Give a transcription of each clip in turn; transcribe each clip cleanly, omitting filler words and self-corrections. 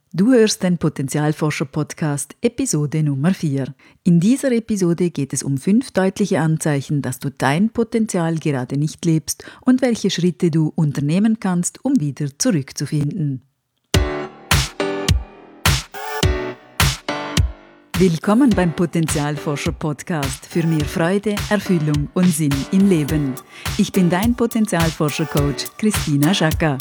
Du hörst den Potenzialforscher-Podcast, Episode Nummer 4. In dieser Episode geht es um 5 deutliche Anzeichen, dass du dein Potenzial gerade nicht lebst und welche Schritte du unternehmen kannst, um wieder zurückzufinden. Willkommen beim Potenzialforscher-Podcast für mehr Freude, Erfüllung und Sinn im Leben. Ich bin dein Potenzialforscher-Coach Christina Schaka.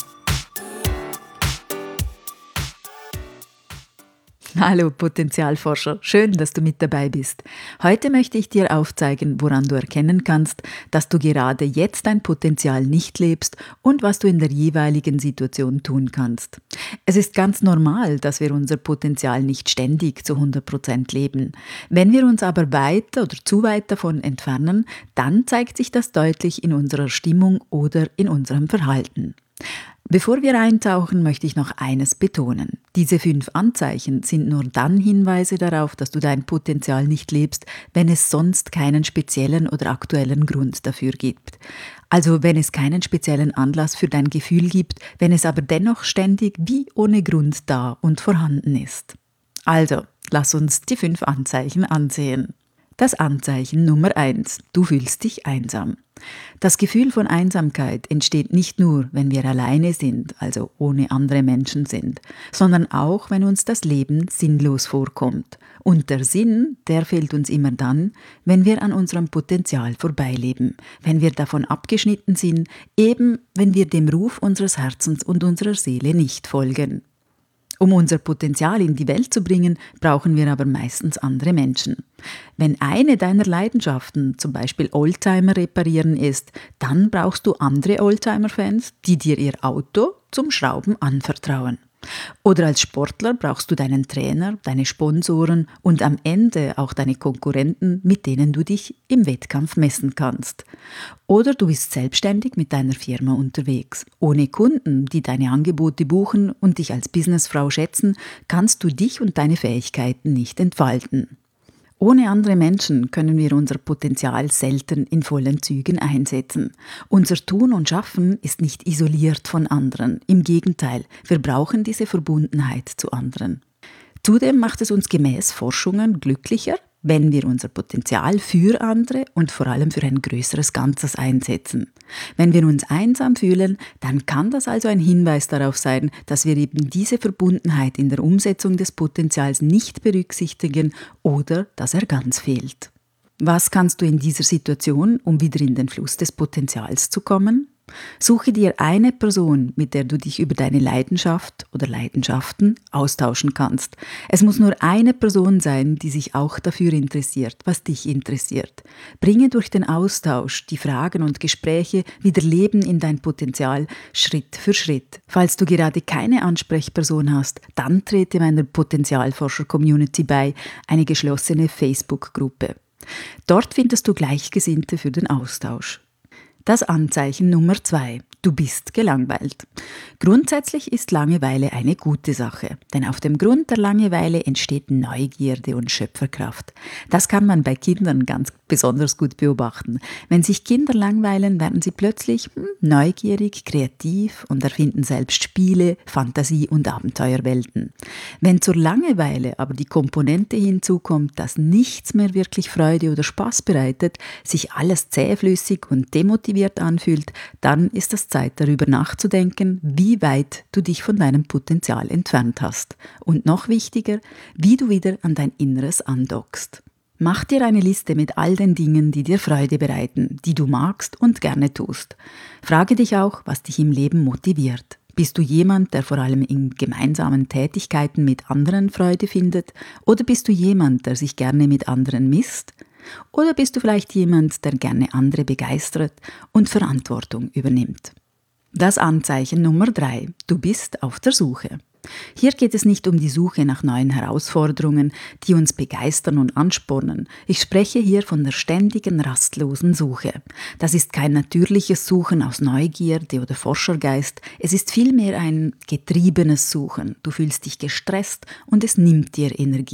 Hallo Potenzialforscher, schön, dass du mit dabei bist. Heute möchte ich dir aufzeigen, woran du erkennen kannst, dass du gerade jetzt dein Potenzial nicht lebst und was du in der jeweiligen Situation tun kannst. Es ist ganz normal, dass wir unser Potenzial nicht ständig zu 100% leben. Wenn wir uns aber weiter oder zu weit davon entfernen, dann zeigt sich das deutlich in unserer Stimmung oder in unserem Verhalten. Bevor wir eintauchen, möchte ich noch eines betonen. Diese 5 Anzeichen sind nur dann Hinweise darauf, dass du dein Potenzial nicht lebst, wenn es sonst keinen speziellen oder aktuellen Grund dafür gibt. Also wenn es keinen speziellen Anlass für dein Gefühl gibt, wenn es aber dennoch ständig wie ohne Grund da und vorhanden ist. Also, lass uns die 5 Anzeichen ansehen. Das Anzeichen Nummer 1. Du fühlst dich einsam. Das Gefühl von Einsamkeit entsteht nicht nur, wenn wir alleine sind, also ohne andere Menschen sind, sondern auch, wenn uns das Leben sinnlos vorkommt. Und der Sinn, der fehlt uns immer dann, wenn wir an unserem Potenzial vorbeileben, wenn wir davon abgeschnitten sind, eben wenn wir dem Ruf unseres Herzens und unserer Seele nicht folgen. Um unser Potenzial in die Welt zu bringen, brauchen wir aber meistens andere Menschen. Wenn eine deiner Leidenschaften, zum Beispiel Oldtimer reparieren ist, dann brauchst du andere Oldtimer-Fans, die dir ihr Auto zum Schrauben anvertrauen. Oder als Sportler brauchst du deinen Trainer, deine Sponsoren und am Ende auch deine Konkurrenten, mit denen du dich im Wettkampf messen kannst. Oder du bist selbstständig mit deiner Firma unterwegs. Ohne Kunden, die deine Angebote buchen und dich als Businessfrau schätzen, kannst du dich und deine Fähigkeiten nicht entfalten. Ohne andere Menschen können wir unser Potenzial selten in vollen Zügen einsetzen. Unser Tun und Schaffen ist nicht isoliert von anderen. Im Gegenteil, wir brauchen diese Verbundenheit zu anderen. Zudem macht es uns gemäß Forschungen glücklicher, wenn wir unser Potenzial für andere und vor allem für ein größeres Ganzes einsetzen. Wenn wir uns einsam fühlen, dann kann das also ein Hinweis darauf sein, dass wir eben diese Verbundenheit in der Umsetzung des Potenzials nicht berücksichtigen oder dass er ganz fehlt. Was kannst du in dieser Situation, um wieder in den Fluss des Potenzials zu kommen? Suche dir eine Person, mit der du dich über deine Leidenschaft oder Leidenschaften austauschen kannst. Es muss nur eine Person sein, die sich auch dafür interessiert, was dich interessiert. Bringe durch den Austausch die Fragen und Gespräche wieder Leben in dein Potenzial Schritt für Schritt. Falls du gerade keine Ansprechperson hast, dann trete meiner Potenzialforscher-Community bei, eine geschlossene Facebook-Gruppe. Dort findest du Gleichgesinnte für den Austausch. Das Anzeichen Nummer 2. Du bist gelangweilt. Grundsätzlich ist Langeweile eine gute Sache, denn auf dem Grund der Langeweile entsteht Neugierde und Schöpferkraft. Das kann man bei Kindern ganz besonders gut beobachten. Wenn sich Kinder langweilen, werden sie plötzlich neugierig, kreativ und erfinden selbst Spiele, Fantasie- und Abenteuerwelten. Wenn zur Langeweile aber die Komponente hinzukommt, dass nichts mehr wirklich Freude oder Spaß bereitet, sich alles zähflüssig und demotiviert anfühlt, dann ist es Zeit, darüber nachzudenken, wie weit du dich von deinem Potenzial entfernt hast. Und noch wichtiger, wie du wieder an dein Inneres andockst. Mach dir eine Liste mit all den Dingen, die dir Freude bereiten, die du magst und gerne tust. Frage dich auch, was dich im Leben motiviert. Bist du jemand, der vor allem in gemeinsamen Tätigkeiten mit anderen Freude findet? Oder bist du jemand, der sich gerne mit anderen misst? Oder bist du vielleicht jemand, der gerne andere begeistert und Verantwortung übernimmt? Das Anzeichen Nummer 3. Du bist auf der Suche. Hier geht es nicht um die Suche nach neuen Herausforderungen, die uns begeistern und anspornen. Ich spreche hier von der ständigen, rastlosen Suche. Das ist kein natürliches Suchen aus Neugierde oder Forschergeist, es ist vielmehr ein getriebenes Suchen. Du fühlst dich gestresst und es nimmt dir Energie.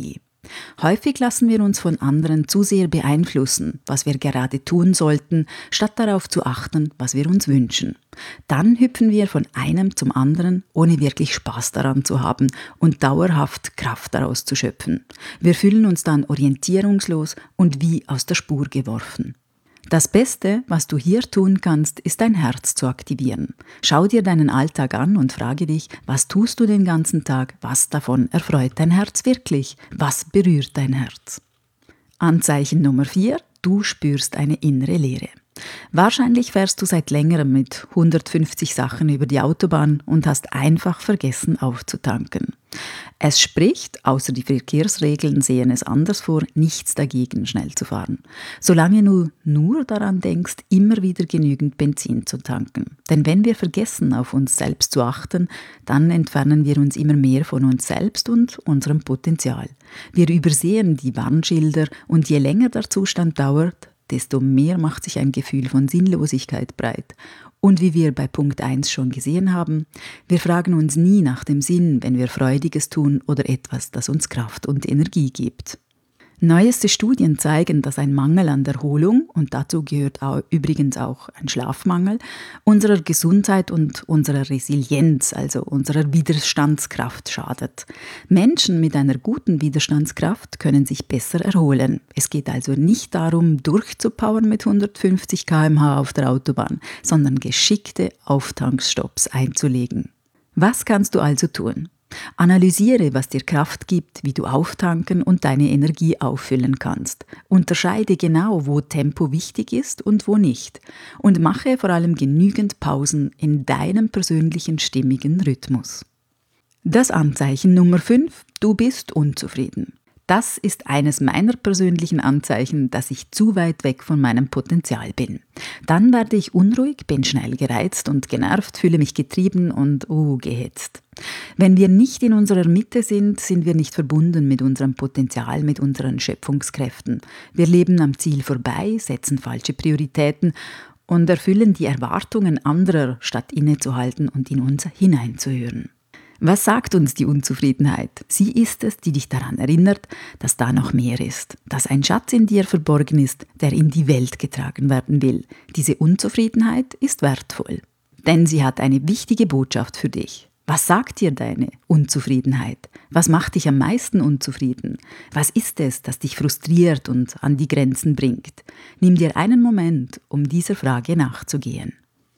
Häufig lassen wir uns von anderen zu sehr beeinflussen, was wir gerade tun sollten, statt darauf zu achten, was wir uns wünschen. Dann hüpfen wir von einem zum anderen, ohne wirklich Spaß daran zu haben und dauerhaft Kraft daraus zu schöpfen. Wir fühlen uns dann orientierungslos und wie aus der Spur geworfen. Das Beste, was du hier tun kannst, ist dein Herz zu aktivieren. Schau dir deinen Alltag an und frage dich, was tust du den ganzen Tag, was davon erfreut dein Herz wirklich, was berührt dein Herz. Anzeichen Nummer 4, du spürst eine innere Leere. Wahrscheinlich fährst du seit längerem mit 150 Sachen über die Autobahn und hast einfach vergessen aufzutanken. Es spricht, außer die Verkehrsregeln sehen es anders vor, nichts dagegen, schnell zu fahren. Solange du nur daran denkst, immer wieder genügend Benzin zu tanken. Denn wenn wir vergessen, auf uns selbst zu achten, dann entfernen wir uns immer mehr von uns selbst und unserem Potenzial. Wir übersehen die Warnschilder und je länger der Zustand dauert, desto mehr macht sich ein Gefühl von Sinnlosigkeit breit. Und wie wir bei Punkt 1 schon gesehen haben, wir fragen uns nie nach dem Sinn, wenn wir Freudiges tun oder etwas, das uns Kraft und Energie gibt. Neueste Studien zeigen, dass ein Mangel an Erholung, und dazu gehört übrigens auch ein Schlafmangel, unserer Gesundheit und unserer Resilienz, also unserer Widerstandskraft schadet. Menschen mit einer guten Widerstandskraft können sich besser erholen. Es geht also nicht darum, durchzupowern mit 150 km/h auf der Autobahn, sondern geschickte Auftankstopps einzulegen. Was kannst du also tun? Analysiere, was dir Kraft gibt, wie du auftanken und deine Energie auffüllen kannst. Unterscheide genau, wo Tempo wichtig ist und wo nicht. Und mache vor allem genügend Pausen in deinem persönlichen stimmigen Rhythmus. Das Anzeichen Nummer 5, du bist unzufrieden. Das ist eines meiner persönlichen Anzeichen, dass ich zu weit weg von meinem Potenzial bin. Dann werde ich unruhig, bin schnell gereizt und genervt, fühle mich getrieben und gehetzt. Wenn wir nicht in unserer Mitte sind, sind wir nicht verbunden mit unserem Potenzial, mit unseren Schöpfungskräften. Wir leben am Ziel vorbei, setzen falsche Prioritäten und erfüllen die Erwartungen anderer, statt innezuhalten und in uns hineinzuhören. Was sagt uns die Unzufriedenheit? Sie ist es, die dich daran erinnert, dass da noch mehr ist, dass ein Schatz in dir verborgen ist, der in die Welt getragen werden will. Diese Unzufriedenheit ist wertvoll, denn sie hat eine wichtige Botschaft für dich. Was sagt dir deine Unzufriedenheit? Was macht dich am meisten unzufrieden? Was ist es, das dich frustriert und an die Grenzen bringt? Nimm dir einen Moment, um dieser Frage nachzugehen.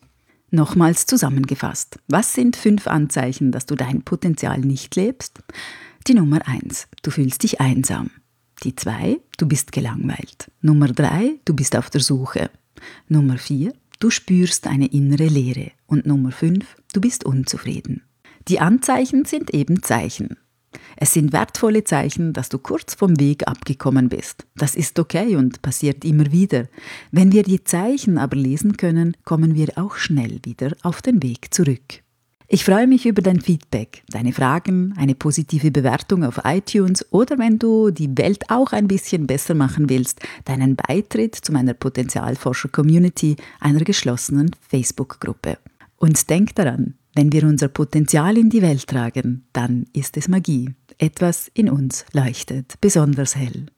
Nochmals zusammengefasst, was sind 5 Anzeichen, dass du dein Potenzial nicht lebst? Die Nummer 1, du fühlst dich einsam. Die 2, du bist gelangweilt. Nummer 3, du bist auf der Suche. Nummer 4, du spürst eine innere Leere. Und Nummer 5, du bist unzufrieden. Die Anzeichen sind eben Zeichen. Es sind wertvolle Zeichen, dass du kurz vom Weg abgekommen bist. Das ist okay und passiert immer wieder. Wenn wir die Zeichen aber lesen können, kommen wir auch schnell wieder auf den Weg zurück. Ich freue mich über dein Feedback, deine Fragen, eine positive Bewertung auf iTunes oder wenn du die Welt auch ein bisschen besser machen willst, deinen Beitritt zu meiner Potenzialforscher-Community, einer geschlossenen Facebook-Gruppe. Und denk daran, wenn wir unser Potenzial in die Welt tragen, dann ist es Magie. Etwas in uns leuchtet besonders hell.